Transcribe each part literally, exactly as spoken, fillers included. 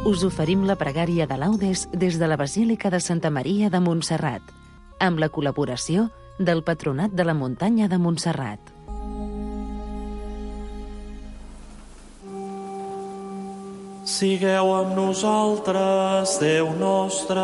us oferim la pregària de laudes des de la Basílica de Santa Maria de Montserrat, amb la col·laboració del Patronat de la Muntanya de Montserrat. Sigueu amb nosaltres, Déu nostre.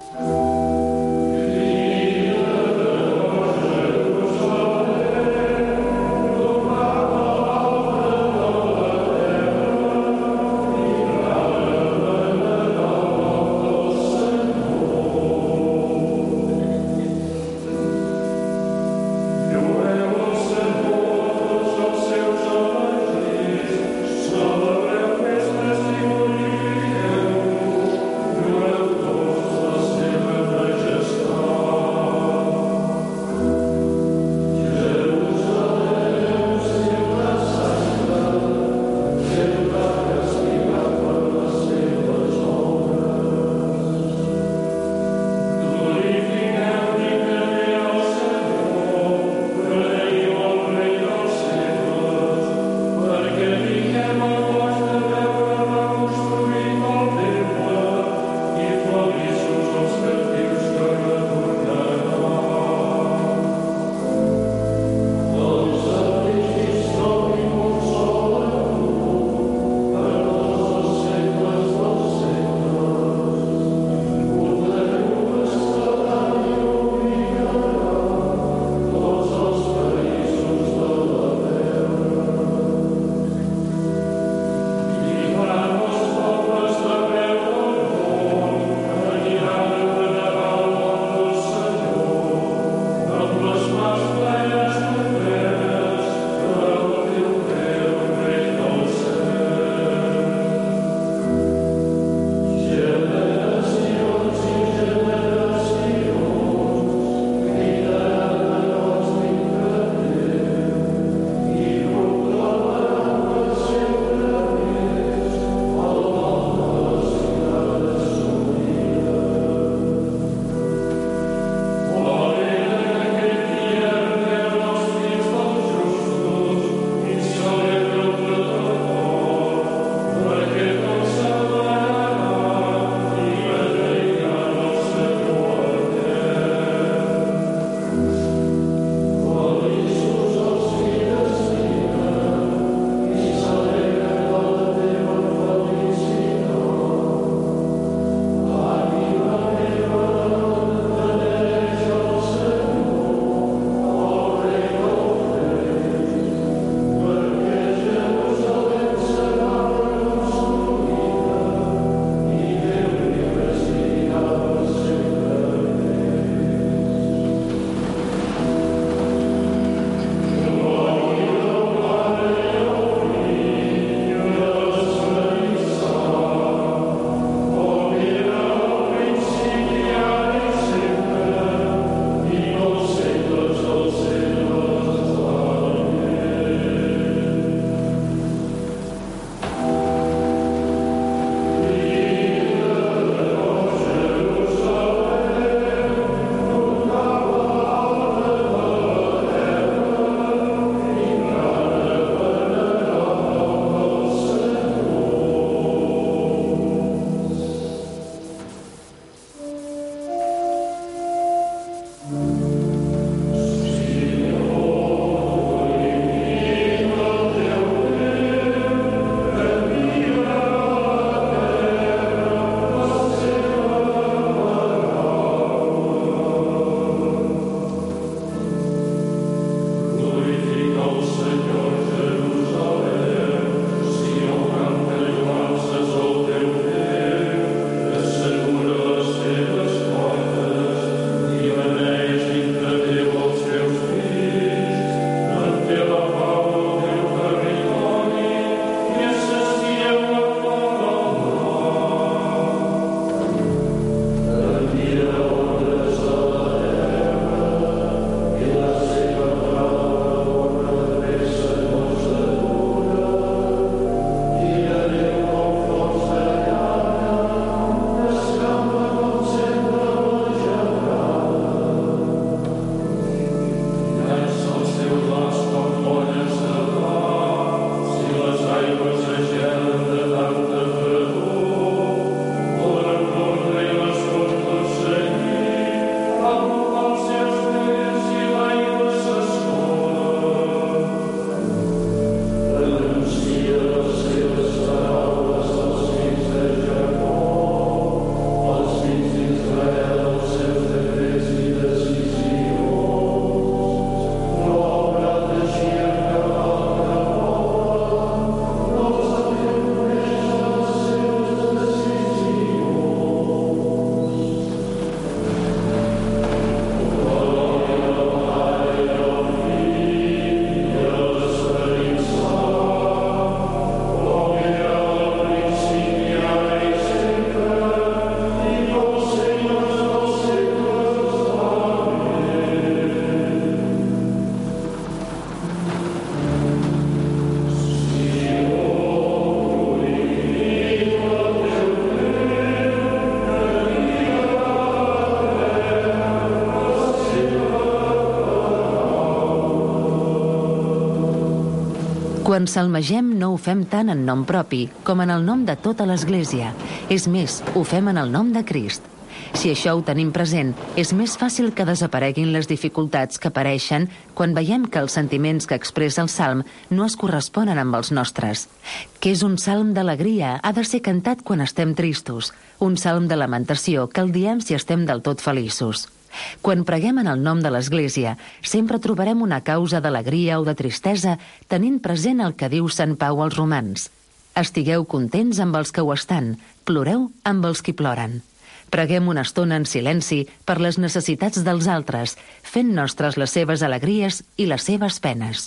Thank you. Quan salmegem no ho fem tant en nom propi com en el nom de tota l'Església. És més, ho fem en el nom de Crist. Si això ho tenim present, és més fàcil que desapareguin les dificultats que apareixen quan veiem que els sentiments que expressa el salm no es corresponen amb els nostres. Que és un salm d'alegria ha de ser cantat quan estem tristos, un salm de lamentació que el diem si estem del tot feliços. Quan preguem en el nom de l'Església, sempre trobarem una causa d'alegria o de tristesa tenint present el que diu Sant Pau als romans. Estigueu contents amb els que ho estan, ploreu amb els qui ploren. Preguem una estona en silenci per les necessitats dels altres, fent nostres les seves alegries i les seves penes.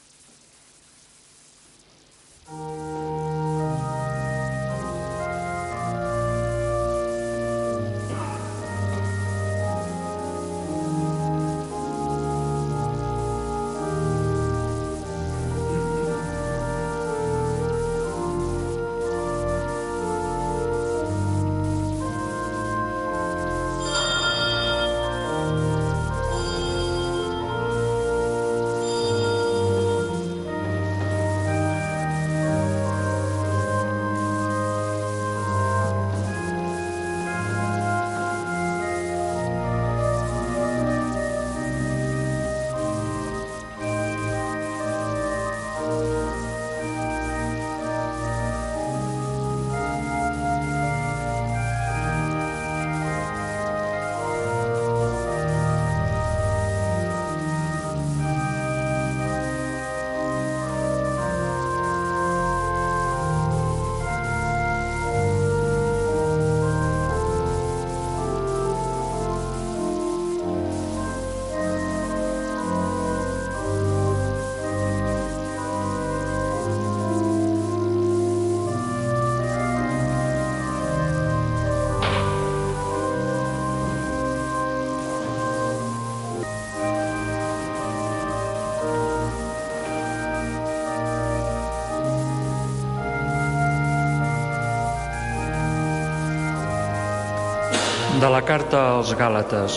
De la carta als Gàlates.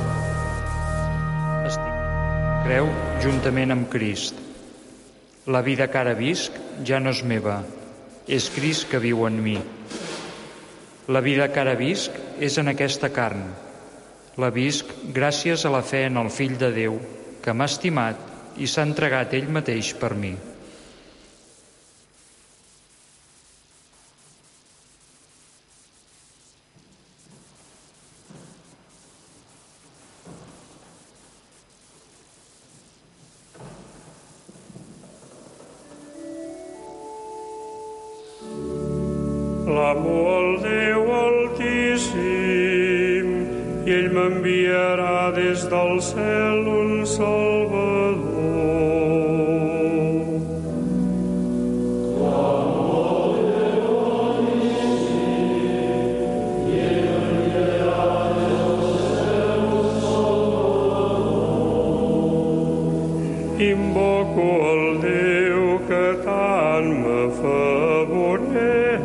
Estic creu juntament amb Crist. La vida que ara visc ja no és meva, és Crist que viu en mi. La vida que ara visc és en aquesta carn. La visc gràcies a la fe en el Fill de Déu, que m'ha estimat i s'ha entregat ell mateix per mi. Clamo al Déu Altíssim, i ell m'enviarà des del cel un Salvador. Clamo al Déu Altíssim, i ell m'enviarà des del cel un Salvador. Invoco el Déu que tant m'afavoreix.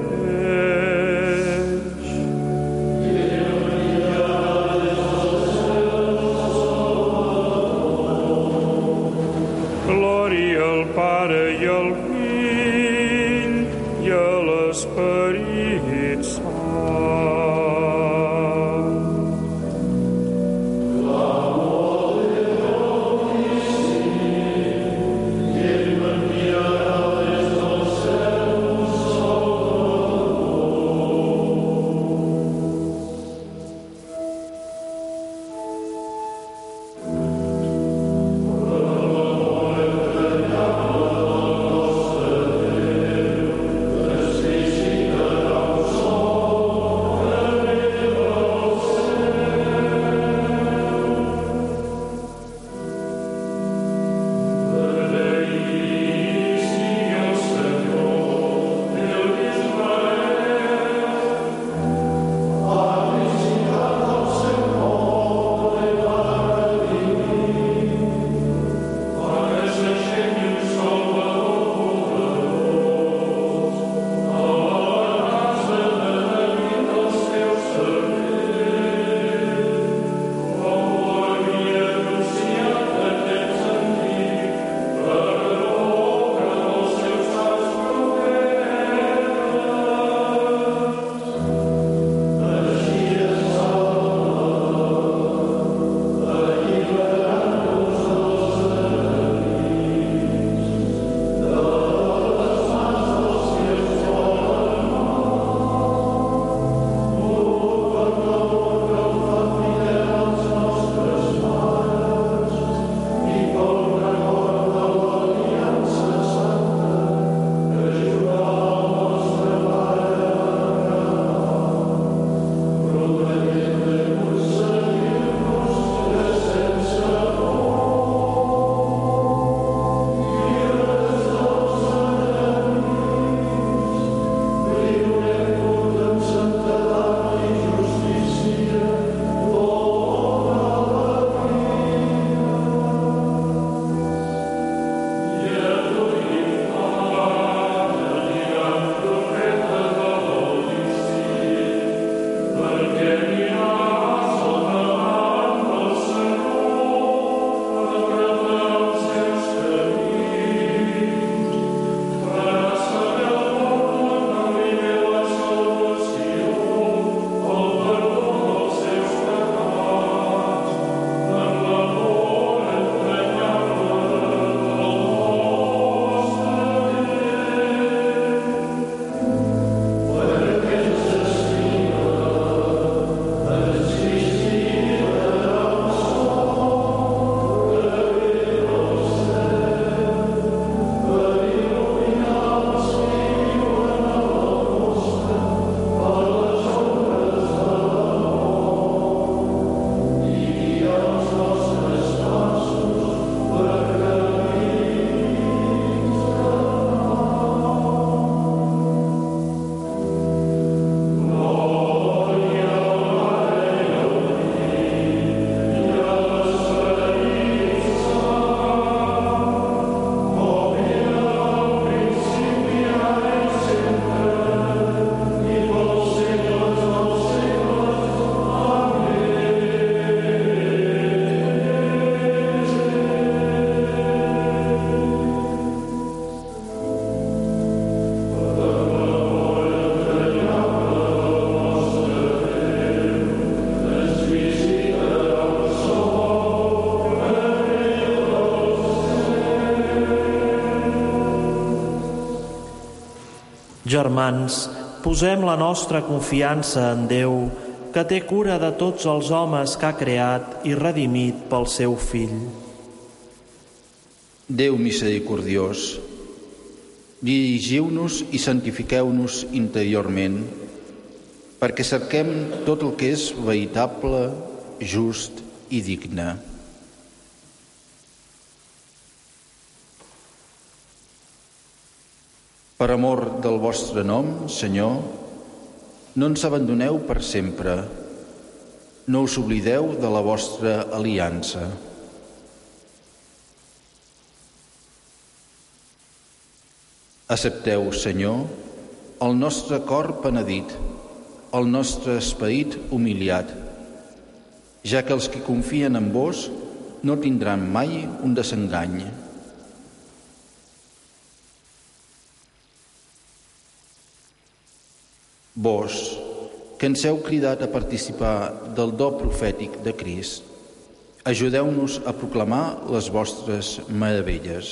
Pare i al Fill i a l'Esperit Sant. Clamo al Déu Altíssim, i Germans, posem la nostra confiança en Déu, que té cura de tots els homes que ha creat i redimit pel seu Fill. Déu misericordiós, dirigiu-nos i santifiqueu-nos interiorment, perquè cerquem tot el que és veritable, just i digne. Per amor del vostre nom, Senyor, no ens abandoneu per sempre. No us oblideu de la vostra aliança. Accepteu, Senyor, el nostre cor penedit, el nostre esperit humiliat, ja que els que confien en vos no tindran mai un desengany. Vos, que ens heu cridat a participar del do profètic de Crist, ajudeu-nos a proclamar les vostres meravelles.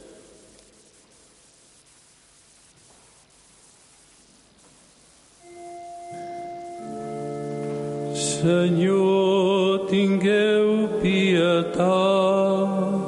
Senyor, tingueu pietat.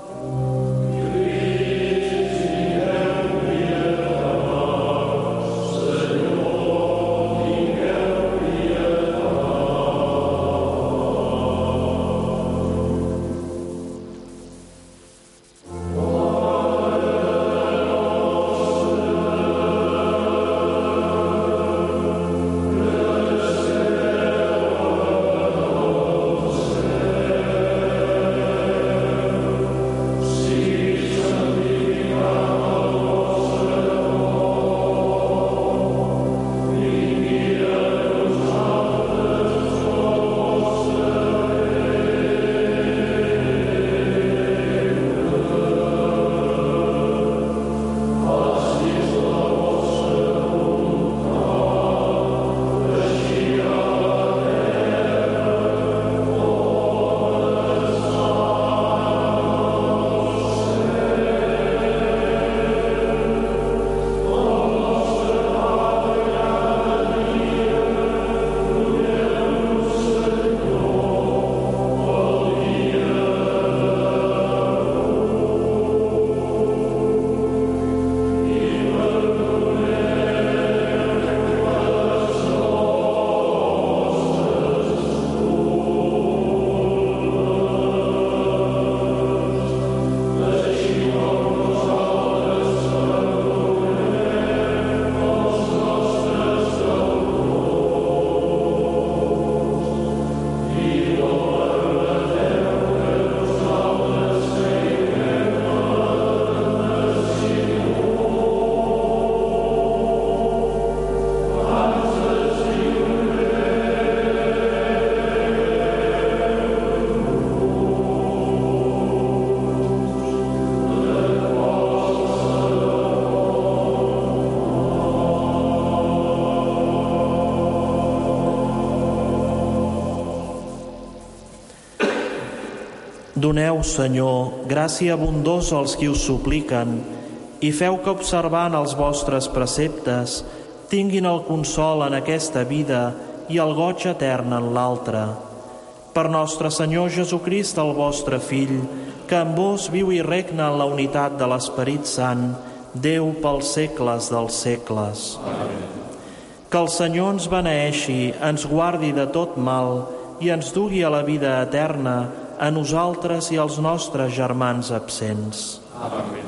Doneu, Senyor, gràcia abundosa als qui us supliquen i feu que observant els vostres preceptes tinguin el consol en aquesta vida i el goig etern en l'altra. Per nostre Senyor Jesucrist, el vostre Fill, que amb vos viu i regna en la unitat de l'Esperit Sant, Déu pels segles dels segles. Amén. Que el Senyor ens beneeixi, ens guardi de tot mal i ens dugui a la vida eterna, a nosaltres i als nostres germans absents. Amén.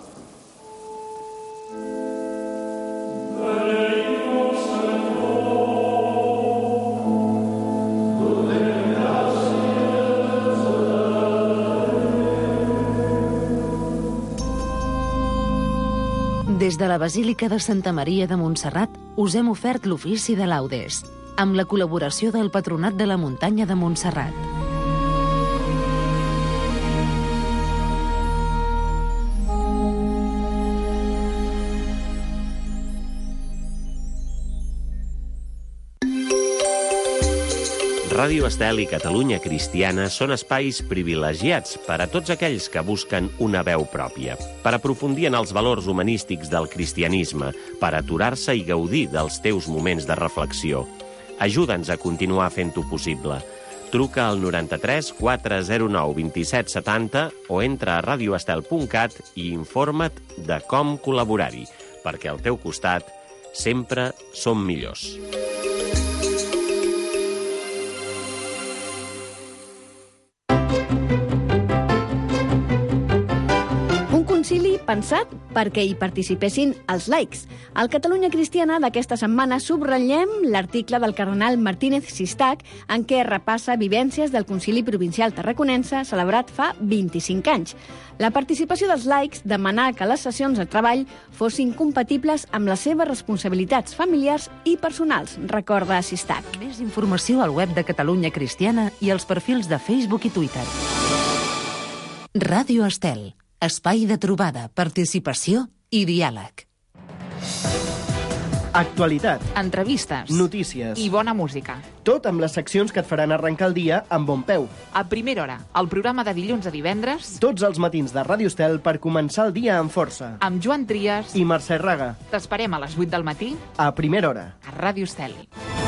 Des de la Basílica de Santa Maria de Montserrat us hem ofert l'ofici de laudes, amb la col·laboració del Patronat de la Muntanya de Montserrat. Ràdio Estel i Catalunya Cristiana són espais privilegiats per a tots aquells que busquen una veu pròpia, per aprofundir en els valors humanístics del cristianisme, per aturar-se i gaudir dels teus moments de reflexió. Ajuda'ns a continuar fent-ho possible. Truca al noranta-tres quatre zero nou vint-i-set setanta o entra a radioestel punt cat i informa't de com col·laborar-hi, perquè al teu costat sempre som millors. Concili pensat perquè hi participessin els laics. Al Catalunya Cristiana d'aquesta setmana subratllem l'article del cardenal Martínez Sistac en què repassa vivències del Concili Provincial Tarraconense celebrat fa vint-i-cinc anys. La participació dels laics demanà que les sessions de treball fossin compatibles amb les seves responsabilitats familiars i personals, recorda Sistac. Més informació al web de Catalunya Cristiana i als perfils de Facebook i Twitter. Ràdio Estel. Espai de trobada, participació i diàleg. Actualitat. Entrevistes. Notícies. I bona música. Tot amb les seccions que et faran arrencar el dia amb bon peu. A primera hora, el programa de dilluns a divendres. Tots els matins de Ràdio Estel per començar el dia amb força. Amb Joan Trias i Mercè Raga. T'esperem a les vuit del matí. A primera hora. A Ràdio Estel.